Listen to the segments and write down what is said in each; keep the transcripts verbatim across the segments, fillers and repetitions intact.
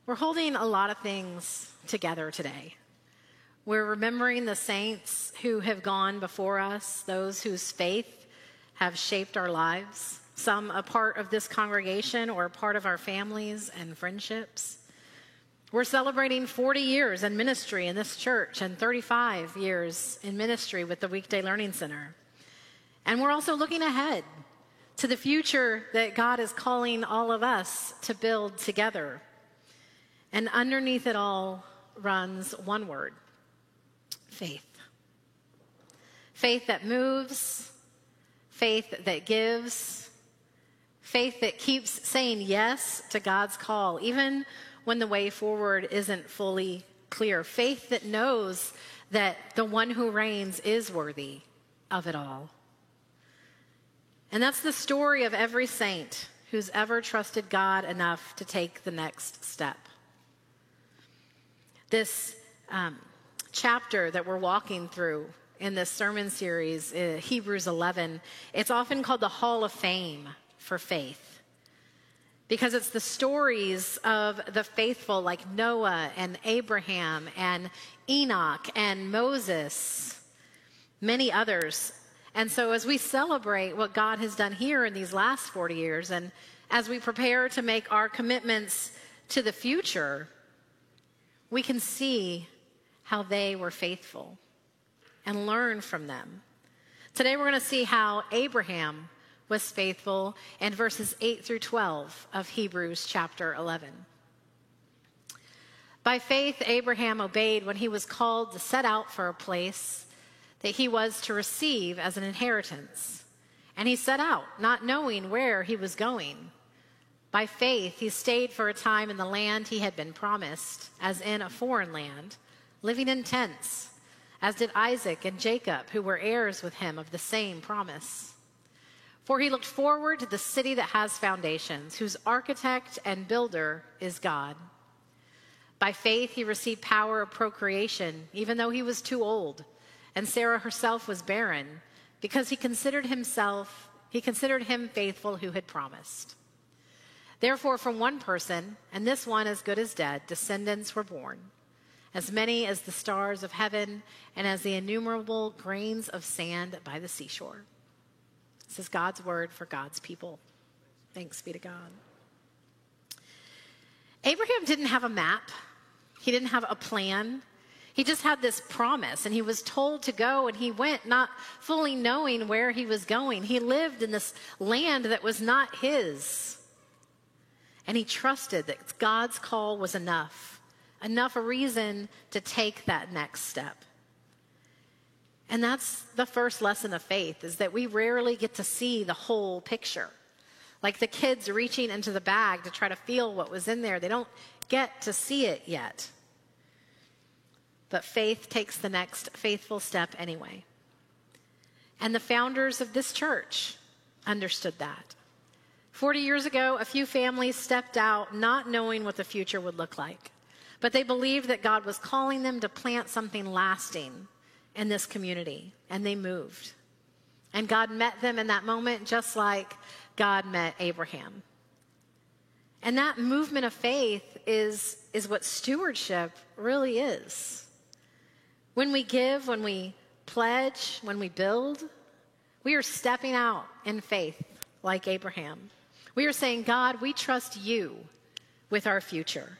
We're holding a lot of things together today. We're remembering the saints who have gone before us, those whose faith have shaped our lives, some a part of this congregation or a part of our families and friendships. We're celebrating forty years in ministry in this church and thirty-five years in ministry with the Weekday Learning Center. And we're also looking ahead to the future that God is calling all of us to build together. And underneath it all runs one word: faith. Faith that moves, faith that gives, faith that keeps saying yes to God's call, even when the way forward isn't fully clear. Faith that knows that the one who reigns is worthy of it all. And that's the story of every saint who's ever trusted God enough to take the next step. This um, chapter that we're walking through in this sermon series, uh, Hebrews eleven, it's often called the Hall of Fame for faith, because it's the stories of the faithful like Noah and Abraham and Enoch and Moses, many others. And so as we celebrate what God has done here in these last forty years, and as we prepare to make our commitments to the future, we can see how they were faithful and learn from them. Today we're going to see how Abraham was faithful in verses eight through twelve of Hebrews chapter eleven. By faith, Abraham obeyed when he was called to set out for a place that he was to receive as an inheritance. And he set out, not knowing where he was going. By faith, he stayed for a time in the land he had been promised, as in a foreign land, living in tents, as did Isaac and Jacob, who were heirs with him of the same promise. For he looked forward to the city that has foundations, whose architect and builder is God. By faith, he received power of procreation, even though he was too old, and Sarah herself was barren, because he considered himself, he considered him faithful who had promised. Therefore, from one person, and this one as good as dead, descendants were born, as many as the stars of heaven and as the innumerable grains of sand by the seashore. This is God's word for God's people. Thanks be to God. Abraham didn't have a map. He didn't have a plan. He just had this promise, and he was told to go, and he went not fully knowing where he was going. He lived in this land that was not his. And he trusted that God's call was enough, enough a reason to take that next step. And that's the first lesson of faith, is that we rarely get to see the whole picture. Like the kids reaching into the bag to try to feel what was in there. They don't get to see it yet. But faith takes the next faithful step anyway. And the founders of this church understood that. Forty years ago, a few families stepped out not knowing what the future would look like. But they believed that God was calling them to plant something lasting in this community. And they moved. And God met them in that moment just like God met Abraham. And that movement of faith is, is what stewardship really is. When we give, when we pledge, when we build, we are stepping out in faith like Abraham. We are saying, God, we trust you with our future.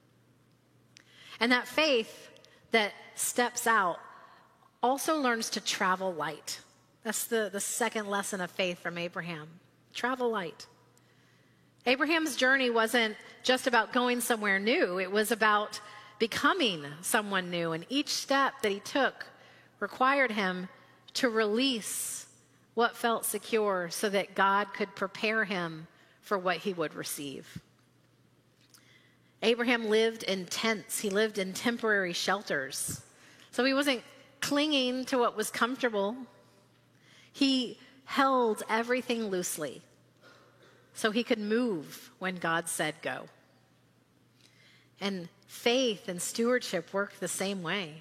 And that faith that steps out also learns to travel light. That's the, the second lesson of faith from Abraham. Travel light. Abraham's journey wasn't just about going somewhere new. It was about becoming someone new, and each step that he took required him to release what felt secure so that God could prepare him for what he would receive. Abraham lived in tents. He lived in temporary shelters. So he wasn't clinging to what was comfortable. He held everything loosely so he could move when God said go. And faith and stewardship work the same way.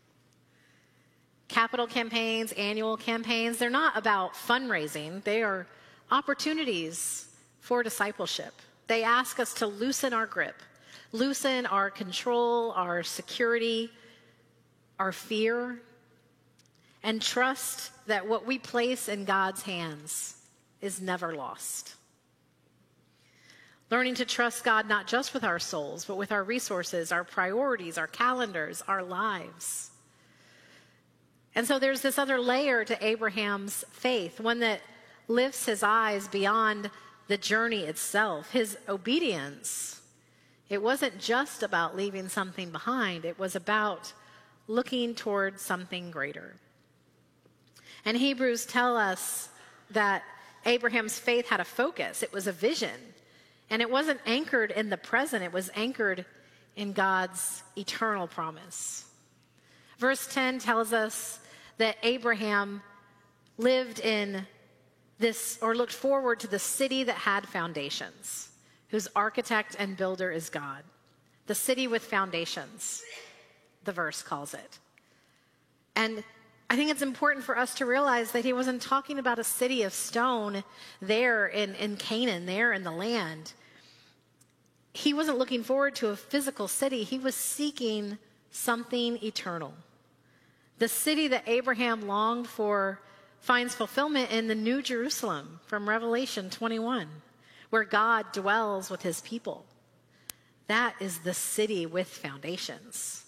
Capital campaigns, annual campaigns, they're not about fundraising. They are opportunities for discipleship. They ask us to loosen our grip, loosen our control, our security, our fear, and trust that what we place in God's hands is never lost. Learning to trust God not just with our souls, but with our resources, our priorities, our calendars, our lives. And so there's this other layer to Abraham's faith, one that lifts his eyes beyond the journey itself, his obedience. It wasn't just about leaving something behind. It was about looking toward something greater. And Hebrews tell us that Abraham's faith had a focus. It was a vision. And it wasn't anchored in the present. It was anchored in God's eternal promise. Verse ten tells us that Abraham lived in this, or looked forward to the city that had foundations, whose architect and builder is God. The city with foundations, the verse calls it. And I think it's important for us to realize that he wasn't talking about a city of stone there in, in Canaan, there in the land. He wasn't looking forward to a physical city. He was seeking something eternal. The city that Abraham longed for finds fulfillment in the New Jerusalem from Revelation twenty-one, where God dwells with his people. That is the city with foundations.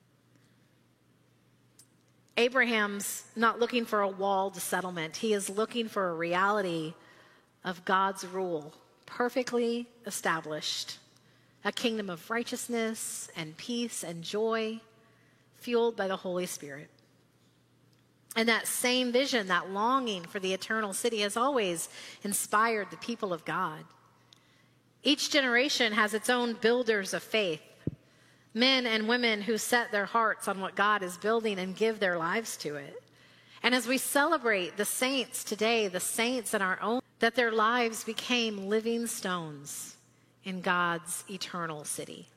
Abraham's not looking for a walled settlement. He is looking for a reality of God's rule, perfectly established, a kingdom of righteousness and peace and joy, fueled by the Holy Spirit. And that same vision, that longing for the eternal city, has always inspired the people of God. Each generation has its own builders of faith, men and women who set their hearts on what God is building and give their lives to it. And as we celebrate the saints today, the saints in our own, that their lives became living stones in God's eternal city.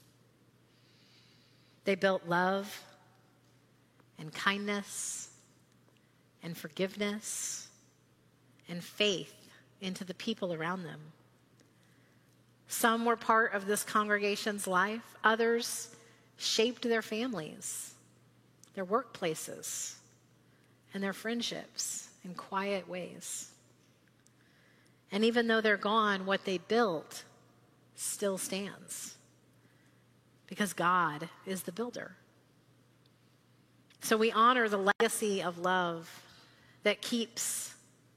They built love and kindness and forgiveness and faith into the people around them. Some were part of this congregation's life. Others shaped their families, their workplaces, and their friendships in quiet ways. And even though they're gone, what they built still stands because God is the builder. So we honor the legacy of love that keeps,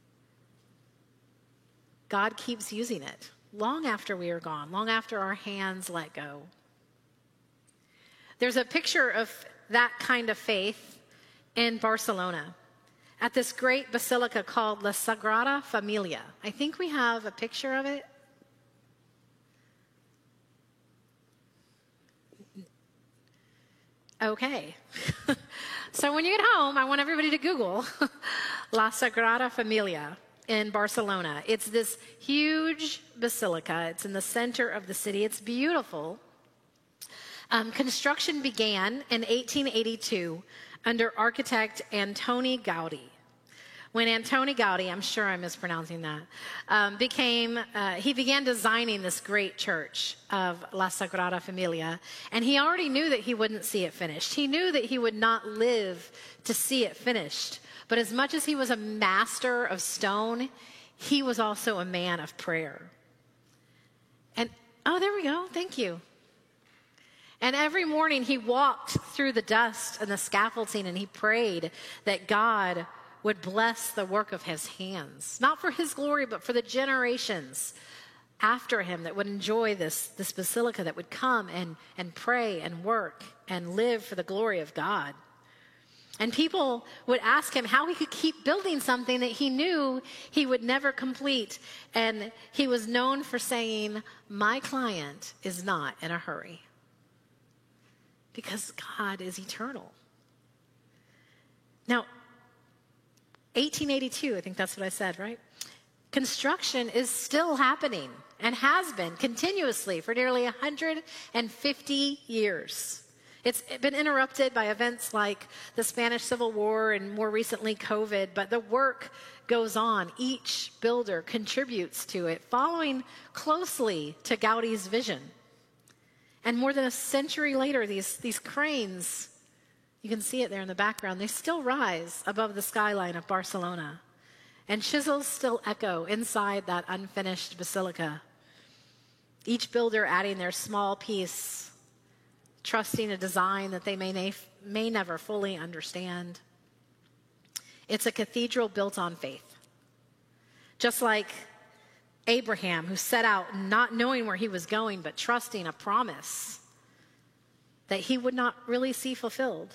God keeps using it long after we are gone, long after our hands let go. There's a picture of that kind of faith in Barcelona at this great basilica called La Sagrada Familia. I think we have a picture of it. Okay. So when you get home, I want everybody to Google La Sagrada Familia in Barcelona. It's this huge basilica. It's in the center of the city. It's beautiful. Um, construction began in eighteen eighty-two under architect Antoni Gaudi. When Antoni Gaudi, I'm sure I'm mispronouncing that, um, became, uh, he began designing this great church of La Sagrada Familia, and he already knew that he wouldn't see it finished. He knew that he would not live to see it finished. But as much as he was a master of stone, he was also a man of prayer. And, oh, there we go. Thank you. And every morning he walked through the dust and the scaffolding and he prayed that God would bless the work of his hands, not for his glory, but for the generations after him that would enjoy this, this basilica, that would come and, and pray and work and live for the glory of God. And people would ask him how he could keep building something that he knew he would never complete. And he was known for saying, "My client is not in a hurry," because God is eternal. Now, eighteen eighty-two, I think that's what I said, right? Construction is still happening and has been continuously for nearly one hundred fifty years. It's been interrupted by events like the Spanish Civil War and more recently COVID, but the work goes on. Each builder contributes to it, following closely to Gaudi's vision. And more than a century later, these, these cranes, you can see it there in the background, they still rise above the skyline of Barcelona. And chisels still echo inside that unfinished basilica. Each builder adding their small piece, trusting a design that they may, na- may never fully understand. It's a cathedral built on faith. Just like Abraham, who set out not knowing where he was going, but trusting a promise that he would not really see fulfilled.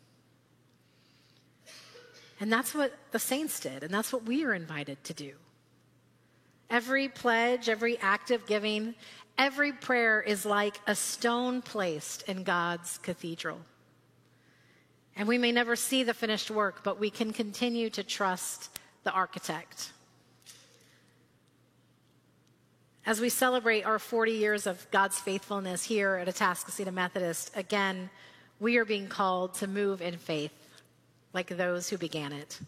And that's what the saints did, and that's what we are invited to do. Every pledge, every act of giving, every prayer is like a stone placed in God's cathedral. And we may never see the finished work, but we can continue to trust the architect. As we celebrate our forty years of God's faithfulness here at Atascocita Methodist, again, we are being called to move in faith like those who began it.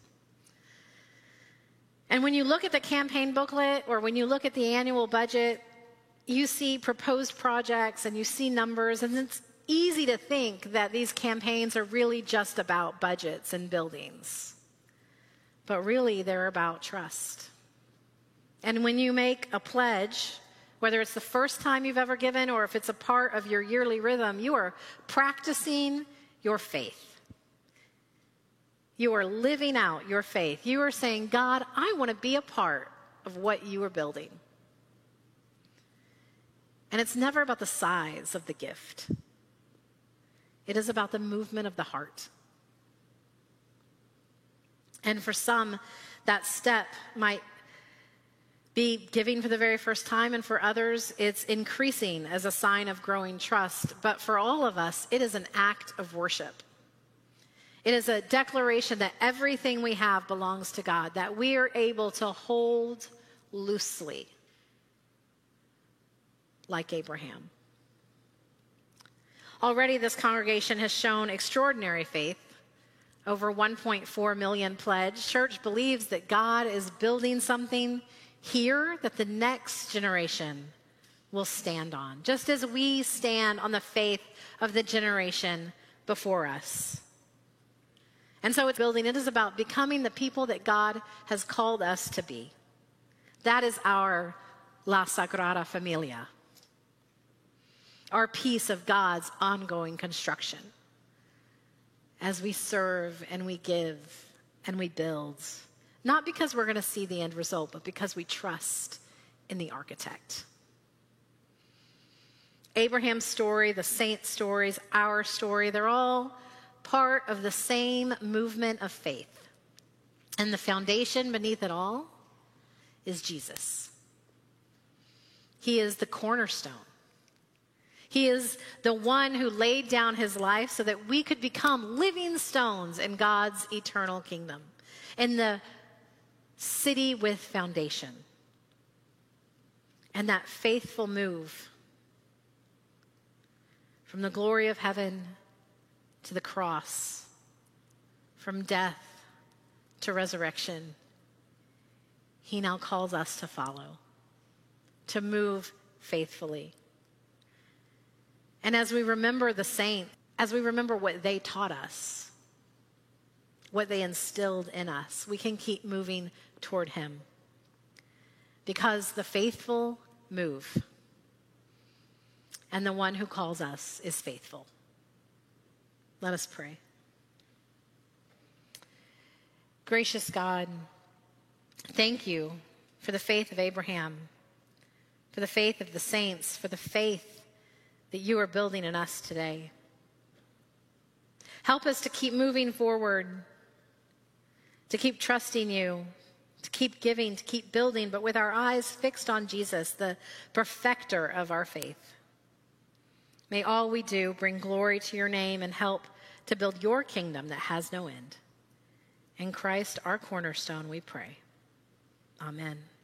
And when you look at the campaign booklet or when you look at the annual budget, you see proposed projects and you see numbers, and it's easy to think that these campaigns are really just about budgets and buildings. But really, they're about trust. And when you make a pledge, whether it's the first time you've ever given or if it's a part of your yearly rhythm, you are practicing your faith. You are living out your faith. You are saying, God, I want to be a part of what you are building. And it's never about the size of the gift. It is about the movement of the heart. And for some, that step might be giving for the very first time, and for others, it's increasing as a sign of growing trust. But for all of us, it is an act of worship. It is a declaration that everything we have belongs to God, that we are able to hold loosely, like Abraham. Already, this congregation has shown extraordinary faith. Over one point four million pledged. Church believes that God is building something here that the next generation will stand on, just as we stand on the faith of the generation before us. And so it's building. It is about becoming the people that God has called us to be. That is our La Sagrada Familia, our piece of God's ongoing construction as we serve and we give and we build. Not because we're going to see the end result, but because we trust in the architect. Abraham's story, the saints' stories, our story, they're all part of the same movement of faith. And the foundation beneath it all is Jesus. He is the cornerstone. He is the one who laid down his life so that we could become living stones in God's eternal kingdom, in the city with foundation. And that faithful move from the glory of heaven to the cross, from death to resurrection, he now calls us to follow, to move faithfully. And as we remember the saints, as we remember what they taught us, what they instilled in us, we can keep moving toward him. Because the faithful move, and the one who calls us is faithful. Let us pray. Gracious God, thank you for the faith of Abraham, for the faith of the saints, for the faith that you are building in us today. Help us to keep moving forward, to keep trusting you, to keep giving, to keep building, but with our eyes fixed on Jesus, the perfecter of our faith. May all we do bring glory to your name and help to build your kingdom that has no end. In Christ, our cornerstone, we pray. Amen.